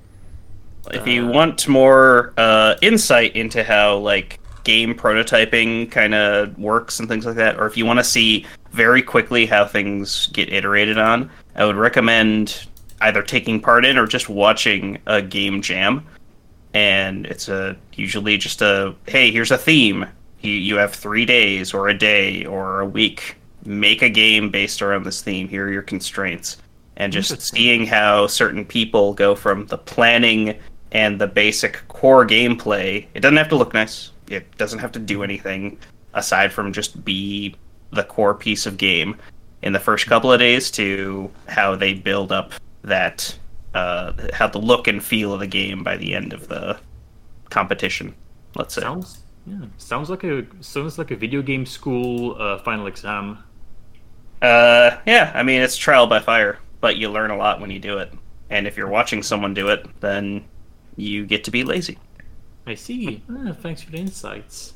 If you want more insight into how, game prototyping kind of works and things like that, or if you want to see very quickly how things get iterated on, I would recommend either taking part in or just watching a game jam. And it's usually just hey, here's a theme. You have 3 days or a day or a week. Make a game based around this theme. Here are your constraints. And just seeing how certain people go from the planning and the basic core gameplay. It doesn't have to look nice. It doesn't have to do anything aside from just be the core piece of game in the first couple of days to how they build up that, how the look and feel of the game by the end of the competition, let's say. Sounds like a video game school final exam. Yeah, I mean, it's trial by fire, but you learn a lot when you do it. And if you're watching someone do it, then you get to be lazy. I see. Thanks for the insights.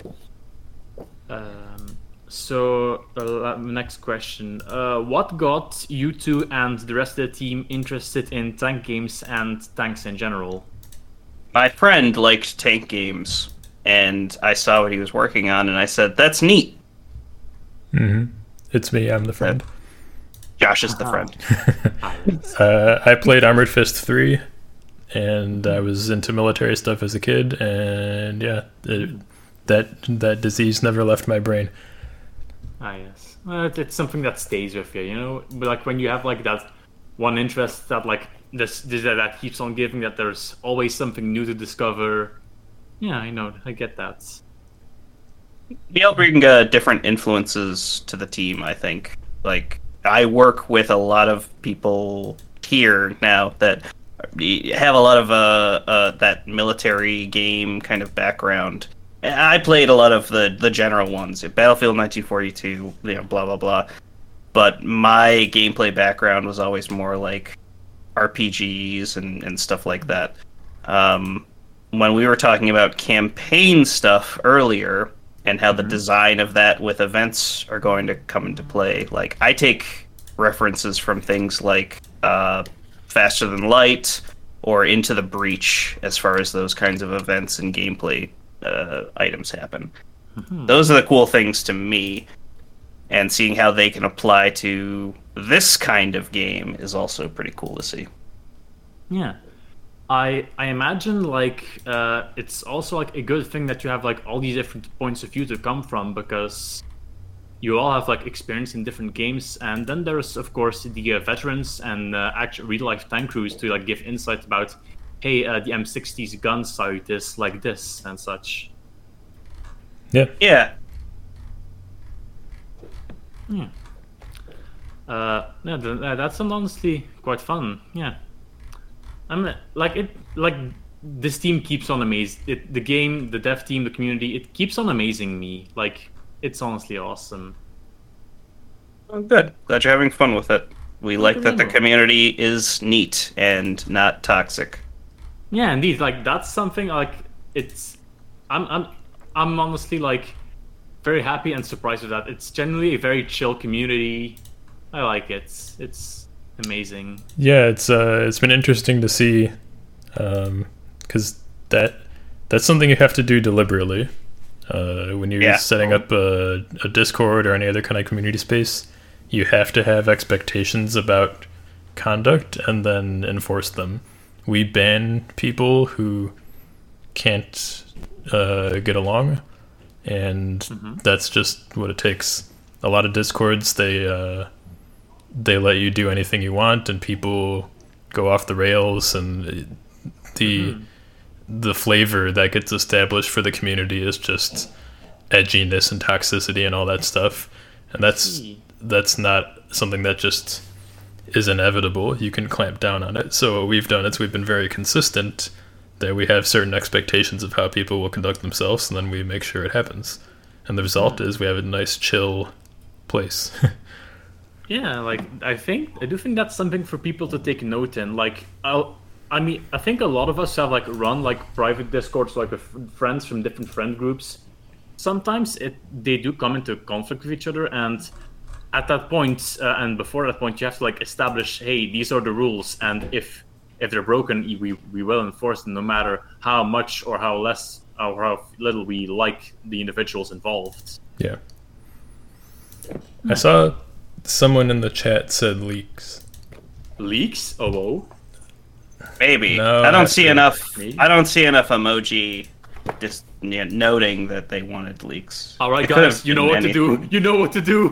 So, next question. What got you two and the rest of the team interested in tank games and tanks in general? My friend liked tank games, and I saw what he was working on, and I said, that's neat. It's me. I'm the friend. Josh is the friend. I played Armored Fist 3, and I was into military stuff as a kid, and yeah, that disease never left my brain. Yes. Well, it's something that stays with you, you know? But like when you have like that one interest that like this that keeps on giving, that there's always something new to discover. Yeah, I know. I get that. We all bring different influences to the team, I think. Like, I work with a lot of people here now that have a lot of that military game kind of background. I played a lot of the general ones, Battlefield 1942, blah blah blah. But my gameplay background was always more like RPGs and stuff like that. When we were talking about campaign stuff earlier and how the design of that with events are going to come into play, like I take references from things like Faster Than Light or Into the Breach as far as those kinds of events and gameplay items happen. Those are the cool things to me, and seeing how they can apply to this kind of game is also pretty cool to see. Yeah. I imagine like it's also like a good thing that you have like all these different points of view to come from, because you all have like experience in different games, and then there's of course the veterans and actual real life tank crews to like give insight about, hey, the M60's gun sight is like this and such. Yeah. Yeah. That's honestly quite fun. Yeah. This team keeps on amazing. The game, the dev team, the community, it keeps on amazing me. Like, it's honestly awesome. Oh, good. Glad you're having fun with it. We like that the community is neat and not toxic. Yeah, indeed. Like, that's something like I'm honestly like very happy and surprised with that. It's generally a very chill community. I like it. It's amazing. Yeah, it's been interesting to see, because that's something you have to do deliberately when you're setting up a Discord or any other kind of community space. You have to have expectations about conduct and then enforce them. We ban people who can't get along, and that's just what it takes. A lot of Discords, they let you do anything you want, and people go off the rails, and the flavor that gets established for the community is just edginess and toxicity and all that stuff. And that's not something that just is inevitable. You can clamp down on it. So what we've done is we've been very consistent that we have certain expectations of how people will conduct themselves, and then we make sure it happens. And the result is we have a nice, chill place. Yeah, like I do think that's something for people to take note in. Like, I think a lot of us have like run like private Discords like with friends from different friend groups. Sometimes they do come into conflict with each other, and at that point and before that point, you have to like establish, hey, these are the rules, and if they're broken, we will enforce them, no matter how much or how less or how little we like the individuals involved. Yeah. I saw someone in the chat said leaks. Leaks? Oh, whoa. Maybe. No, I don't see enough. Maybe. I don't see enough emoji just noting that they wanted leaks. All right, It guys, could've you know been what to do. anything. You know what to do.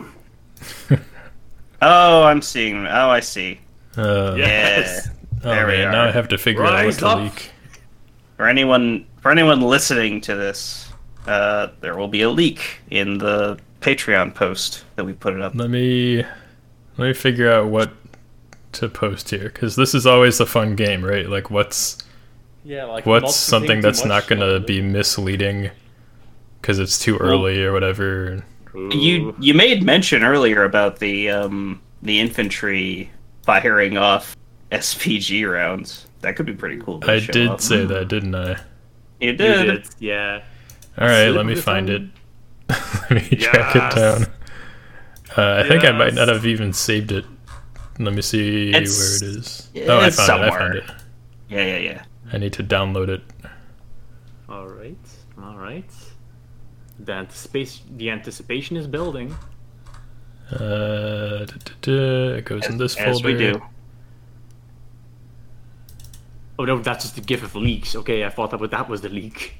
Oh, I'm seeing. Oh, I see. Yes. Oh There we man, are. now I have to figure out what Rise to up. leak. For anyone listening to this, there will be a leak in the Patreon post that we put it up. Let me figure out what to post here, because this is always a fun game, right? Like, what's something that's not gonna be misleading because it's too early or whatever. You made mention earlier about the infantry firing off SPG rounds. That could be pretty cool. To I show did up. say that, didn't I? You You did. did, yeah. All right, Slip let me of the find it. tongue. Let me track it Yes. down. I think I might Yes. not have even saved it. Let me see where it It's- is. it's Oh, I found somewhere. it. Yeah. I need to download it. All right. The anticipation is building. It goes in this folder. As we do. Oh no, that's just the GIF of leaks. Okay, I thought that was the leak.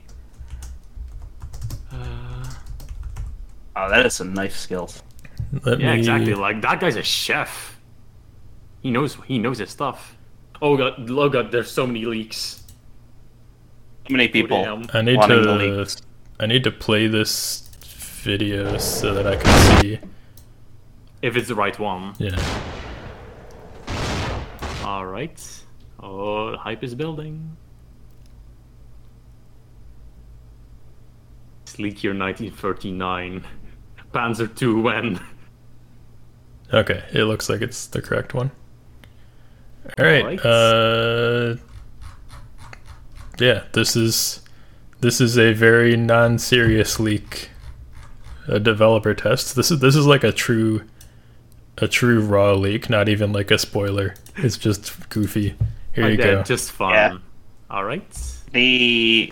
Oh, that is some knife skills. Yeah, exactly. Like that guy's a chef. He knows his stuff. Oh god, there's so many leaks. How many people? I need to play this video so that I can see if it's the right one. Yeah. All right. Oh, the hype is building. Sleek Year 1939. Panzer II when? Okay, it looks like it's the correct one. Alright, yeah, this is a very non-serious leak. A developer test. This is like a true raw leak, not even like a spoiler. It's just goofy. Here you go. Just fun. Yeah. All right. The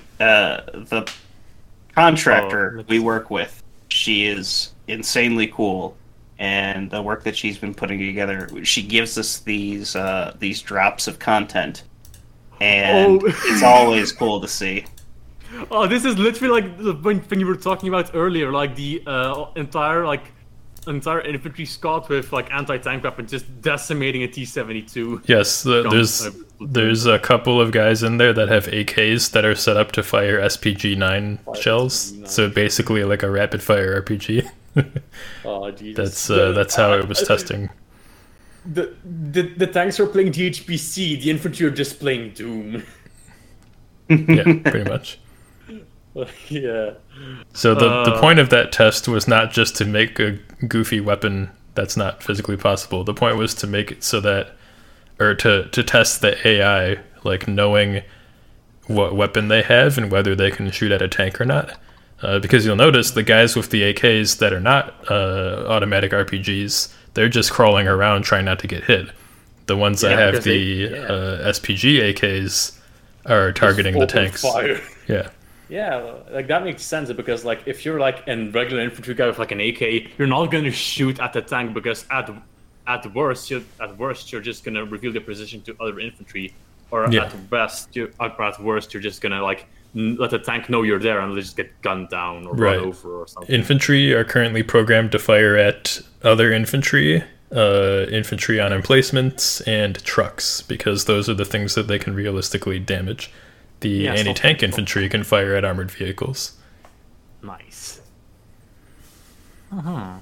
contractor we work with, she is insanely cool, and the work that she's been putting together, she gives us these drops of content, and it's always cool to see. Oh, this is literally like the thing you were talking about earlier, like the entire infantry squad with like anti-tank weapons just decimating a T-72. Yes, there's a couple of guys in there that have AKs that are set up to fire SPG-9 shells. So basically like a rapid fire RPG. Oh Jesus. That's how it was testing. The tanks are playing DHPC, the infantry are just playing Doom. Yeah, pretty much. Yeah. So the point of that test was not just to make a goofy weapon that's not physically possible. The point was to make it so that, or to test the AI, like knowing what weapon they have and whether they can shoot at a tank or not. Because you'll notice the guys with the AKs that are not automatic RPGs, they're just crawling around trying not to get hit. The ones that have the SPG AKs are targeting the tanks. Fire. Yeah. Yeah, like that makes sense because like if you're like a regular infantry guy with like an AK, you're not gonna shoot at the tank because at worst you're just gonna reveal the position to other infantry, or at worst you're just gonna like let the tank know you're there and they just get gunned down or run over or something. Infantry are currently programmed to fire at other infantry, infantry on emplacements, and trucks because those are the things that they can realistically damage. The anti-tank infantry can fire at armored vehicles. Nice. Damn.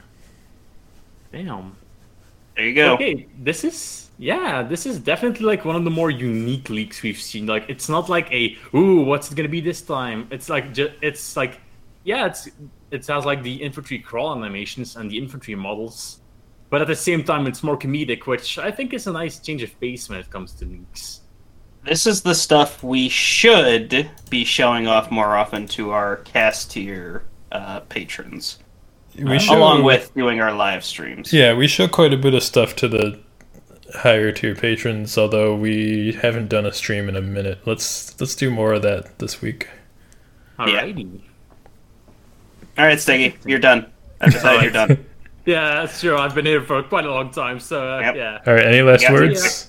There you go. Okay, this is definitely like one of the more unique leaks we've seen. Like, it's not like what's it gonna be this time? It's like it has like the infantry crawl animations and the infantry models, but at the same time it's more comedic, which I think is a nice change of pace when it comes to leaks. This is the stuff we should be showing off more often to our cast tier patrons. Along with doing our live streams. Yeah, we show quite a bit of stuff to the higher tier patrons, although we haven't done a stream in a minute. Let's do more of that this week. Alrighty. All right, Steggy, you're done. I've decided you're done. Yeah, that's true. I've been here for quite a long time, so yeah. All right, any last words?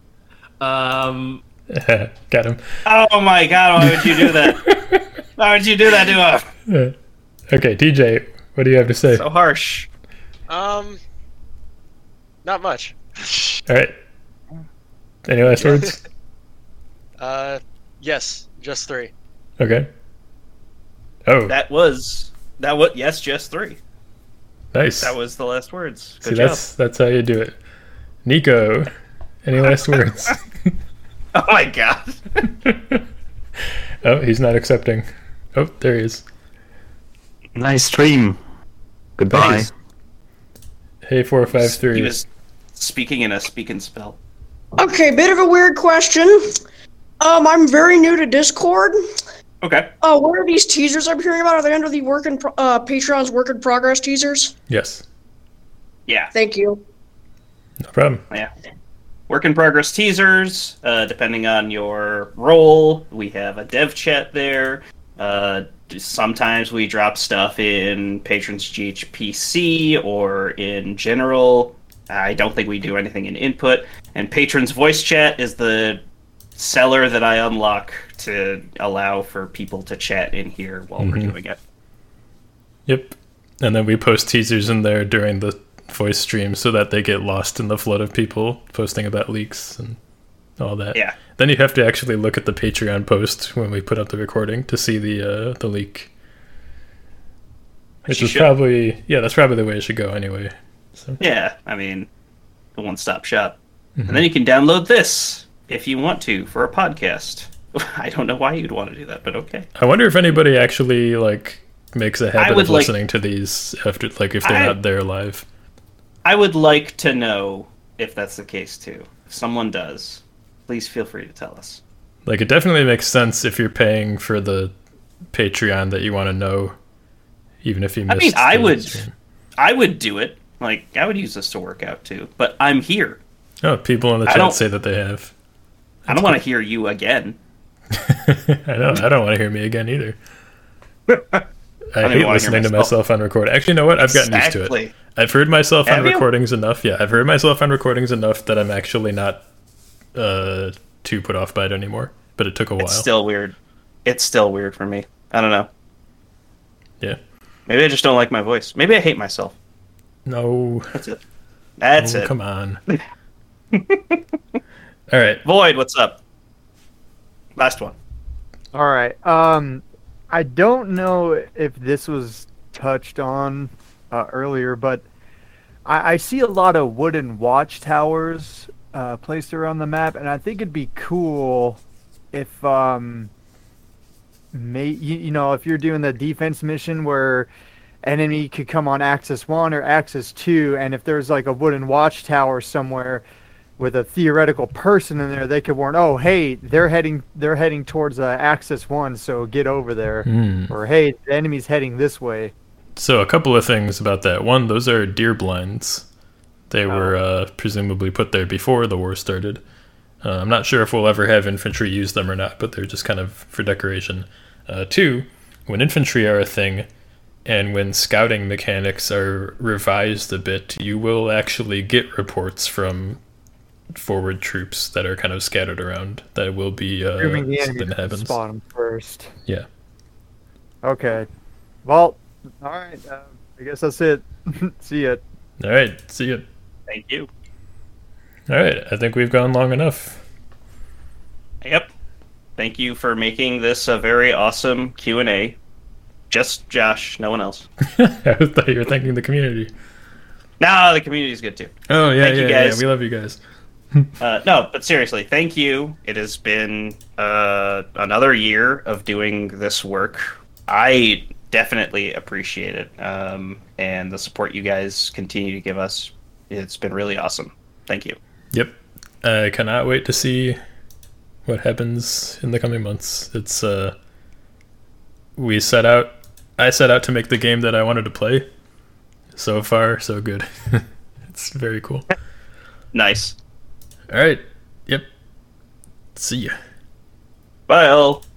Got him. Oh my god, why would you do that? Why would you do that to us? Okay, TJ, what do you have to say? So harsh. Not much. All right. Any last words? Yes, just 3. Okay. Oh. That was yes, just 3. Nice. That was the last words. Good job. That's how you do it. Nico, any last words? Oh my god. Oh, he's not accepting. Oh, there he is. Nice stream. Goodbye. Nice. Hey, 453. He was speaking in a speak and spell. Okay, bit of a weird question. I'm very new to Discord. Okay. What are these teasers I'm hearing about? Are they under the Patreon's work in progress teasers? Yes. Yeah. Thank you. No problem. Yeah. Work in progress teasers, depending on your role. We have a dev chat there. sometimes we drop stuff in Patrons GHPC or in general. I don't think we do anything in input. And Patrons voice chat is the cellar that I unlock to allow for people to chat in here while we're doing it. Yep. And then we post teasers in there during the voice stream so that they get lost in the flood of people posting about leaks and all that. Yeah. Then you have to actually look at the Patreon post when we put up the recording to see the leak. Which is probably that's probably the way it should go anyway. So. Yeah, I mean, the one-stop shop. And then you can download this if you want to for a podcast. I don't know why you'd want to do that, but okay. I wonder if anybody actually makes a habit of listening to these after if they're not there live. I would like to know if that's the case too. If someone does, please feel free to tell us. It definitely makes sense if you're paying for the Patreon that you want to know, even if you missed. I would do it. I would use this to work out too. But I'm here. Oh, people in the chat say that they have. I don't want to hear you again. I know. I don't want to hear me again either. I hate listening to myself on record. Actually, you know what? I've gotten used to it. I've heard myself on recordings enough. Yeah, I've heard myself on recordings enough that I'm actually not too put off by it anymore. But it took a while. It's still weird. It's still weird for me. I don't know. Yeah. Maybe I just don't like my voice. Maybe I hate myself. No. That's it. That's it. Come on. All right. Void, what's up? Last one. All right. I don't know if this was touched on earlier, but I see a lot of wooden watchtowers placed around the map, and I think it'd be cool if if you're doing the defense mission where enemy could come on Axis 1 or Axis 2, and if there's a wooden watchtower somewhere with a theoretical person in there, they could warn, oh, hey, they're heading towards Axis 1, so get over there. Or, hey, the enemy's heading this way. So a couple of things about that. One, those are deer blinds. They were presumably put there before the war started. I'm not sure if we'll ever have infantry use them or not, but they're just kind of for decoration. Two, when infantry are a thing, and when scouting mechanics are revised a bit, you will actually get reports from forward troops that are kind of scattered around. That will be something that happens. Spot them first. Yeah. Okay. Well, all right. I guess that's it. See ya. All right. See ya. Thank you. All right. I think we've gone long enough. Yep. Thank you for making this a very awesome Q&A. Just Josh, no one else. I thought you were thanking the community. No, the community's good too. Oh, yeah, thank you guys. Yeah. We love you guys. No, but seriously, thank you. It has been another year of doing this work. I definitely appreciate it. And the support you guys continue to give us, it's been really awesome. Thank you. Yep. I cannot wait to see what happens in the coming months. It's I set out to make the game that I wanted to play. So far, so good. It's very cool. Nice. All right. Yep. See ya. Bye, all.